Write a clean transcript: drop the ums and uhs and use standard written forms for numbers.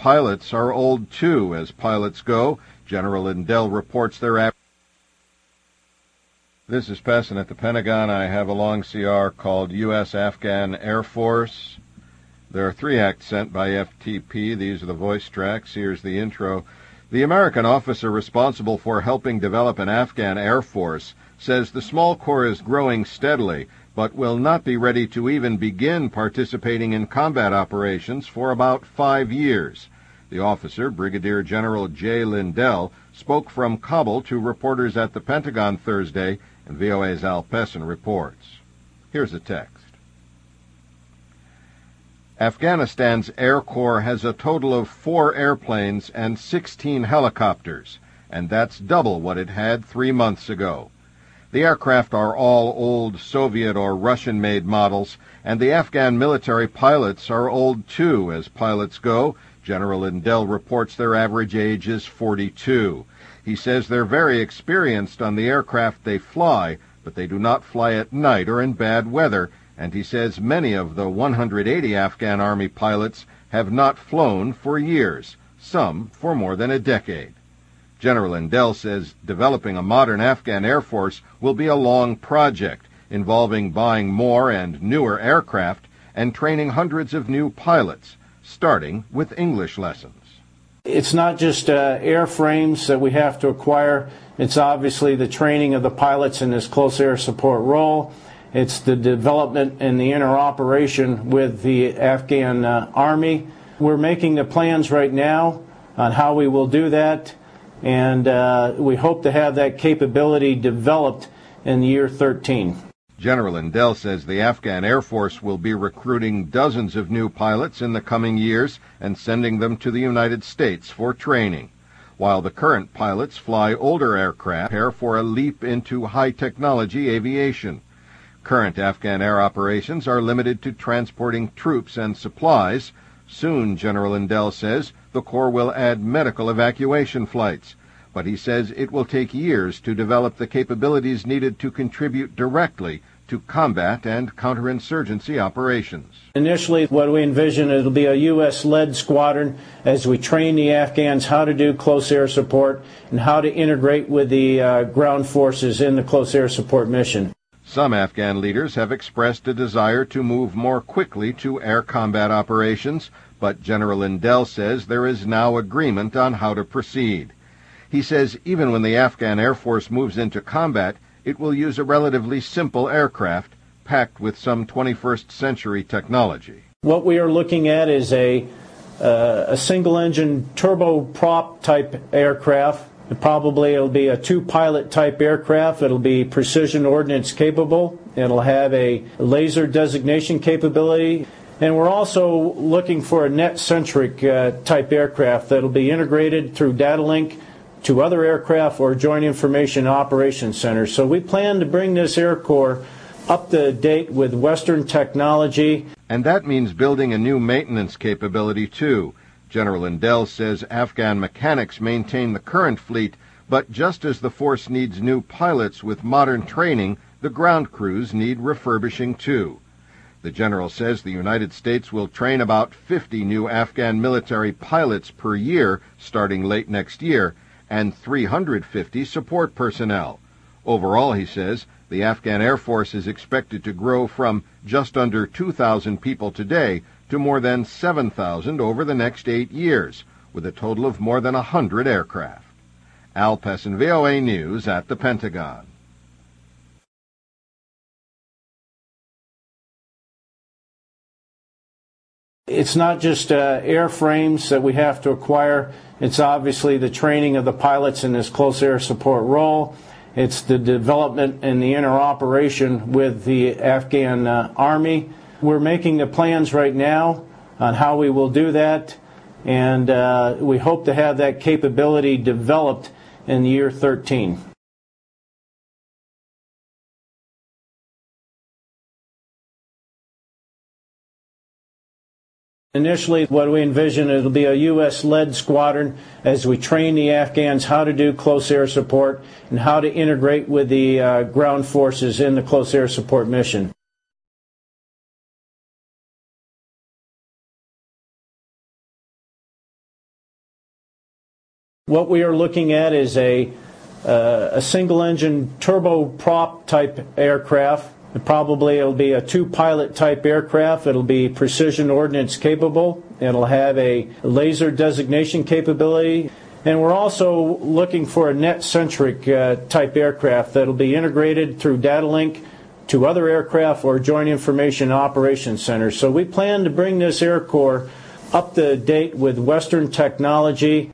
pilots are old too as pilots go. General Lindell reports their average. This is Pessin at the Pentagon. I have a long CR called U.S. Afghan Air Force. There are 3 acts sent by FTP. These are the voice tracks. Here's the intro. The American officer responsible for helping develop an Afghan Air Force says the small corps is growing steadily, but will not be ready to even begin participating in combat operations for about 5 years. The officer, Brigadier General J. Lindell, spoke from Kabul to reporters at the Pentagon Thursday, and VOA's Al Pessin reports. Here's the text. Afghanistan's Air Corps has a total of 4 airplanes and 16 helicopters, and that's double what it had 3 months ago. The aircraft are all old Soviet or Russian-made models, and the Afghan military pilots are old too as pilots go. General Lindell reports their average age is 42. He says they're very experienced on the aircraft they fly, but they do not fly at night or in bad weather, and he says many of the 180 Afghan Army pilots have not flown for years, some for more than a decade. General Lindell says developing a modern Afghan Air Force will be a long project involving buying more and newer aircraft and training hundreds of new pilots, starting with English lessons. It's not just airframes that we have to acquire. It's obviously the training of the pilots in this close air support role. It's the development and the interoperation with the Afghan Army. We're making the plans right now on how we will do that, and we hope to have that capability developed in the year 13. General Lindell says the Afghan Air Force will be recruiting dozens of new pilots in the coming years and sending them to the United States for training, while the current pilots fly older aircraft, prepare for a leap into high-technology aviation. Current Afghan air operations are limited to transporting troops and supplies. Soon, General Lindell says, the Corps will add medical evacuation flights, but he says it will take years to develop the capabilities needed to contribute directly to combat and counterinsurgency operations. Initially, what we envision, it'll be a U.S.-led squadron as we train the Afghans how to do close air support and how to integrate with the ground forces in the close air support mission. Some Afghan leaders have expressed a desire to move more quickly to air combat operations, but General Lindell says there is now agreement on how to proceed. He says even when the Afghan Air Force moves into combat, it will use a relatively simple aircraft packed with some 21st century technology. What we are looking at is a single-engine turboprop type aircraft. Probably it'll be a 2-pilot type aircraft. It'll be precision ordnance capable. It'll have a laser designation capability. And we're also looking for a net-centric type aircraft that'll be integrated through data link to other aircraft or joint information operations centers. So we plan to bring this Air Corps up to date with Western technology. And that means building a new maintenance capability, too. General Lindell says Afghan mechanics maintain the current fleet, but just as the force needs new pilots with modern training, the ground crews need refurbishing, too. The general says the United States will train about 50 new Afghan military pilots per year starting late next year, and 350 support personnel. Overall, he says, the Afghan Air Force is expected to grow from just under 2,000 people today to more than 7,000 over the next 8 years, with a total of more than 100 aircraft. Al Pessin, VOA News at the Pentagon. It's not just airframes that we have to acquire. It's obviously the training of the pilots in this close air support role. It's the development and the interoperation with the Afghan Army. We're making the plans right now on how we will do that, and we hope to have that capability developed in the year 13. Initially, what we envision, it'll be a U.S.-led squadron as we train the Afghans how to do close air support and how to integrate with the ground forces in the close air support mission. What we are looking at is a single-engine turboprop type aircraft. Probably it'll be a two-pilot type aircraft. It'll be precision ordnance capable. It'll have a laser designation capability. And we're also looking for a net-centric type aircraft that'll be integrated through data link to other aircraft or joint information operations centers. So we plan to bring this Air Corps up to date with Western technology